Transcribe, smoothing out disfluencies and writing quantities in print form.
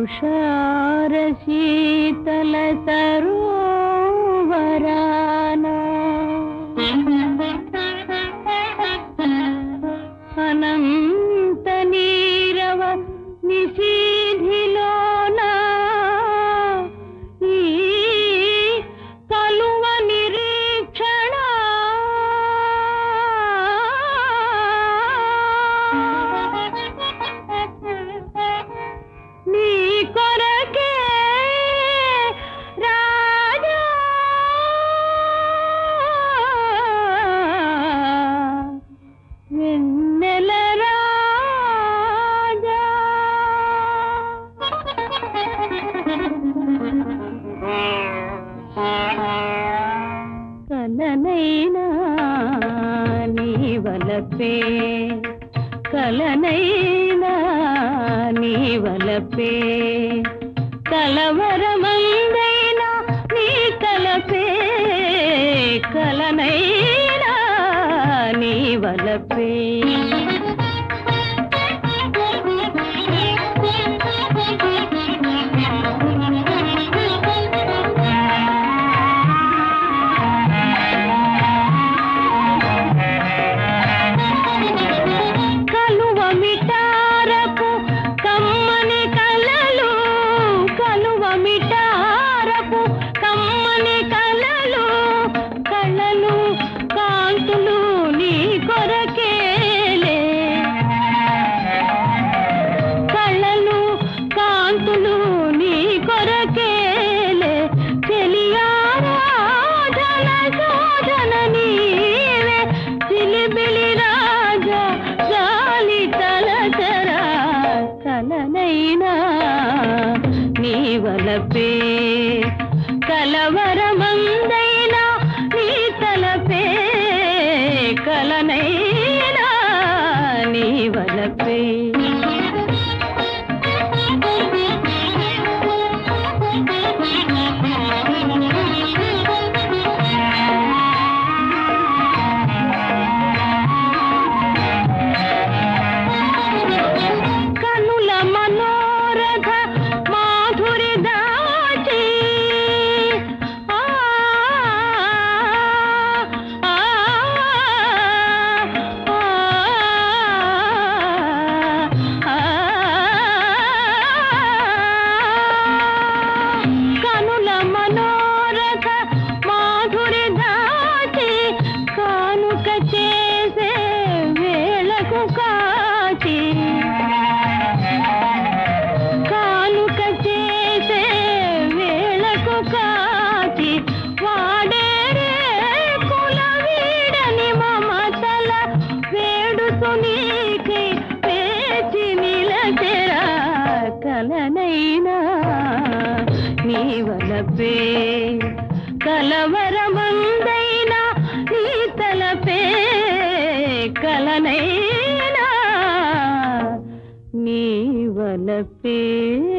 तुषार शीतल सरोवराना अनंत नीरव निशीधिलोना ఈ కలువ నిరీక్షణ నీ కొరకే రాజా వెన్నెల రాజా కలనైనా నీ వలపే కలనైనా నీ వలపే కలవరమందైనా నీ తలపే కలనైనా నీ వలపే కలనైనా నీ వలపే కలవరమందైనా నీ తలపే కలనైనా నీ వలపే కానుక చేసే వేళకు కాచి వాడేరే కుల వీడని మమతల వేడుతు నీకై పేచి నిలచెరా కలనైనా నీ వలపే కలవరమందైనా నీ తలపే కలనైనా నీ వలపే